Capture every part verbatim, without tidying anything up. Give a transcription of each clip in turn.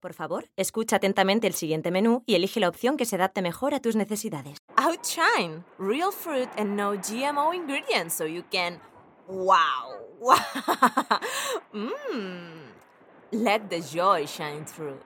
Por favor, escucha atentamente el siguiente menú y elige la opción que se adapte mejor a tus necesidades. Outshine, real fruit and no G M O ingredients so you can... Wow! Mmm. Let the joy shine through.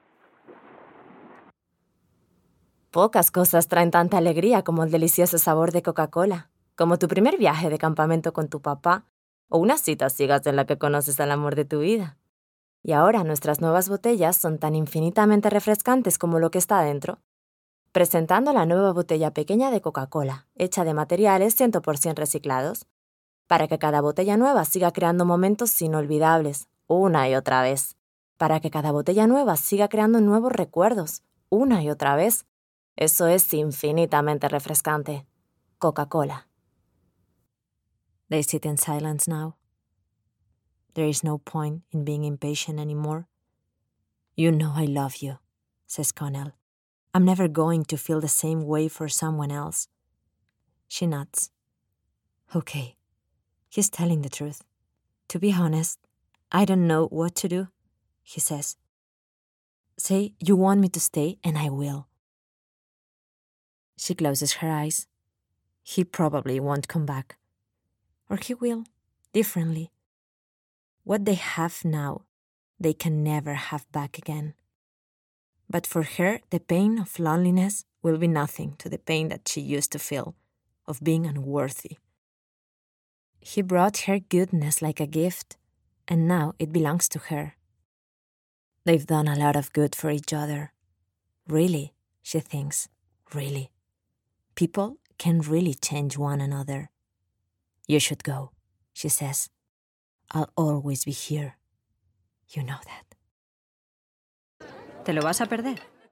Pocas cosas traen tanta alegría como el delicioso sabor de Coca-Cola, como tu primer viaje de campamento con tu papá o una cita a ciegas en la que conoces al amor de tu vida. Y ahora nuestras nuevas botellas son tan infinitamente refrescantes como lo que está dentro. Presentando la nueva botella pequeña de Coca-Cola, hecha de materiales cien por ciento reciclados, para que cada botella nueva siga creando momentos inolvidables, una y otra vez. Para que cada botella nueva siga creando nuevos recuerdos, una y otra vez. Eso es infinitamente refrescante. Coca-Cola. They sit in silence now. There is no point in being impatient anymore. You know I love you, says Connell. I'm never going to feel the same way for someone else. She nods. Okay, he's telling the truth. To be honest, I don't know what to do, he says. Say you want me to stay and I will. She closes her eyes. He probably won't come back. Or he will, differently. What they have now, they can never have back again. But for her, the pain of loneliness will be nothing to the pain that she used to feel, of being unworthy. He brought her goodness like a gift, and now it belongs to her. They've done a lot of good for each other. Really, she thinks, really. People can really change one another. You should go, she says. I'll always be here. You know that. ¿Te lo vas a perder?